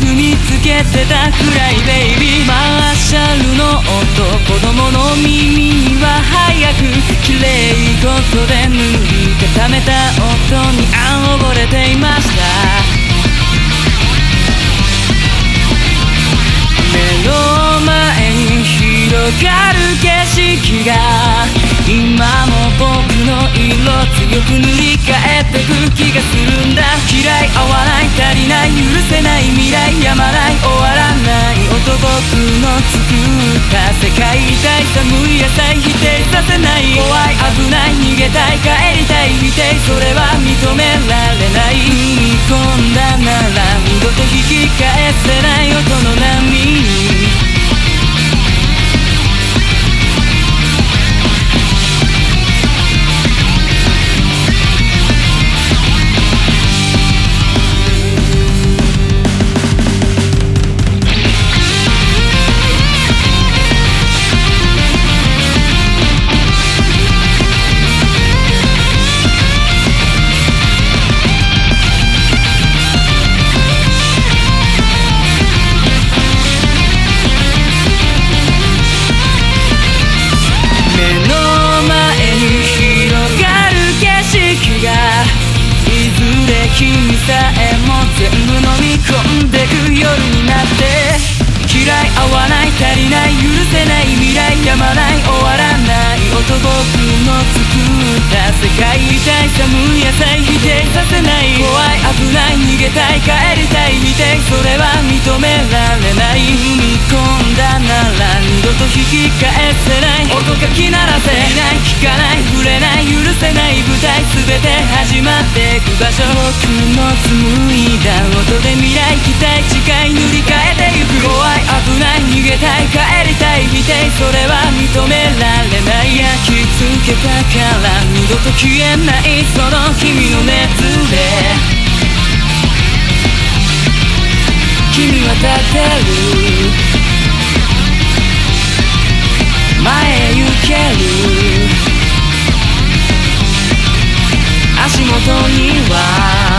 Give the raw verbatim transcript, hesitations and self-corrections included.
踏みつけてたくらいベイビーマーシャルの音子供の耳には早く綺麗事で塗り固めた音にあ溺れていました。目の前に広がる景色が今も僕の色強く塗り替えてく気がするんだ。嫌い合わない足りない許せない未来やまない終わらない音僕の作った世界痛い寒い野菜否定させない怖い危ない逃げたい帰りたい否定それは認められない踏み込んだなら二度と引き返せない音の波君さえも全部飲み込んでく夜になって嫌い合わない足りない許せない未来やまない終わらない音僕の作った世界痛い寒い野菜否定させない怖い危ない逃げたい帰りたい否定それは認められない踏み込んだなら二度と引き返せない音かき鳴らせない聞かない触れない許せない舞台全て始まってく場所僕の紡いだ音で未来期待誓い塗り替えてゆく怖い危ない逃げたい帰りたい否定それは認められない焼き付けたから二度と消えないその君の熱で君は立てる前へ行ける足元には